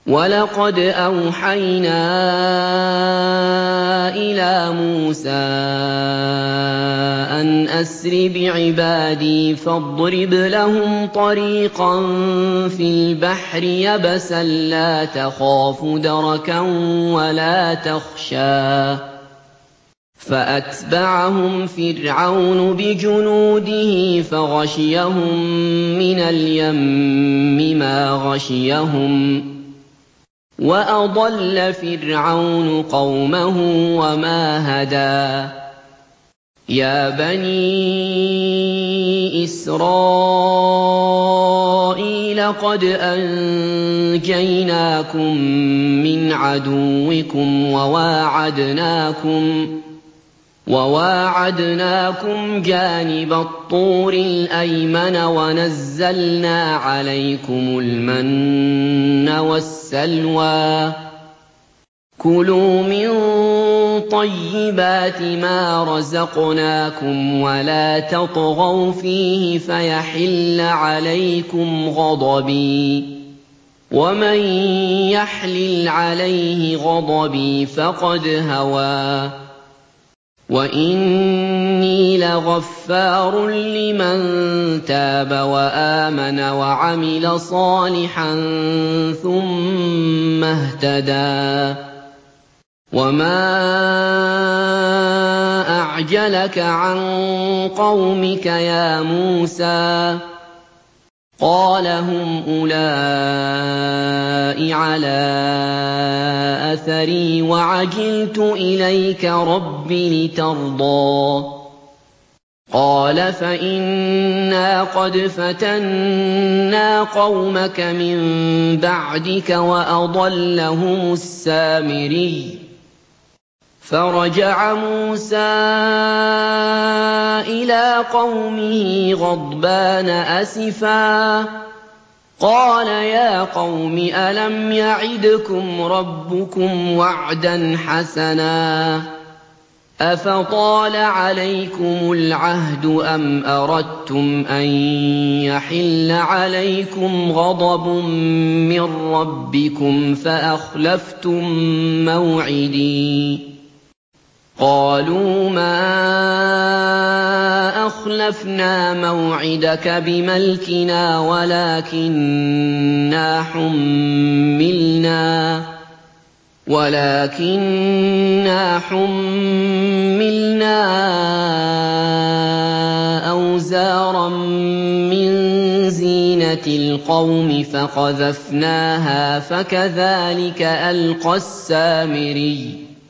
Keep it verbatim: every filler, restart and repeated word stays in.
وَلَقَدْ أَوْحَيْنَا إِلَىٰ مُوسَىٰ أَنْ أَسْرِ بِعِبَادِي فَاضْرِبْ لَهُمْ طَرِيقًا فِي الْبَحْرِ يَبَسًا لَّا تَخَافُ دَرَكًا وَلَا تَخْشَىٰ فَأَتْبَعَهُمْ فِرْعَوْنُ بِجُنُودِهِ فَغَشِيَهُم مِّنَ الْيَمِّ مَا غَشِيَهُمْ ۚ وَأَضَلَّ فِرْعَوْنُ قَوْمَهُ وَمَا هَدَىٰ يَا بَنِي إِسْرَائِيلَ قَدْ أَنجَيْنَاكُم مِّنْ عَدُوِّكُمْ وَوَاعَدْنَاكُمْ وَوَاعَدْنَاكُمْ جَانِبَ الطُّورِ الْأَيْمَنَ وَنَزَّلْنَا عَلَيْكُمُ الْمَنَّ وَالسَّلْوَىٰ ۖ كُلُوا مِن طَيِّبَاتِ مَا رَزَقْنَاكُمْ وَلَا تَطْغَوْا فِيهِ فَيَحِلَّ عَلَيْكُمْ غَضَبِي ۖ وَمَن يَحْلِلْ عَلَيْهِ غَضَبِي فَقَدْ هَوَىٰ وَإِنِّي لَغَفَّارٌ لِّمَن تَابَ وَآمَنَ وَعَمِلَ صَالِحًا ثُمَّ اهْتَدَىٰ وَمَا أَعْجَلَكَ عَن قَوْمِكَ يَا مُوسَىٰ قَالَ هُمْ أُولَاءِ عَلَىٰ أَثَرِي وَعَجِلْتُ إِلَيْكَ رَبِّ لِتَرْضَىٰ قَالَ فَإِنَّا قَدْ فَتَنَّا قَوْمَكَ مِن بَعْدِكَ وَأَضَلَّهُمُ السَّامِرِيُّ فَرَجَعَ مُوسَىٰ إِلَىٰ قَوْمِهِ غَضْبَانَ أَسِفًا قَالَ يَا قَوْمِ أَلَمْ يَعِدْكُمْ رَبُّكُمْ وَعْدًا حَسَنًا ۚ أَفَطَالَ عَلَيْكُمُ الْعَهْدُ أَمْ أَرَدتُّمْ أَن يَحِلَّ عَلَيْكُمْ غَضَبٌ مِّن رَّبِّكُمْ فَأَخْلَفْتُم مَّوْعِدِي قَالُوا مَا أَخْلَفْنَا مَوْعِدَكَ بِمَلْكِنَا وَلَٰكِنَّا حُمِّلْنَا وَلَٰكِنَّا حُمِّلْنَا أَوْزَارًا مِّن زِينَةِ الْقَوْمِ فَقَذَفْنَاهَا فَكَذَٰلِكَ أَلْقَى السَّامِرِيُّ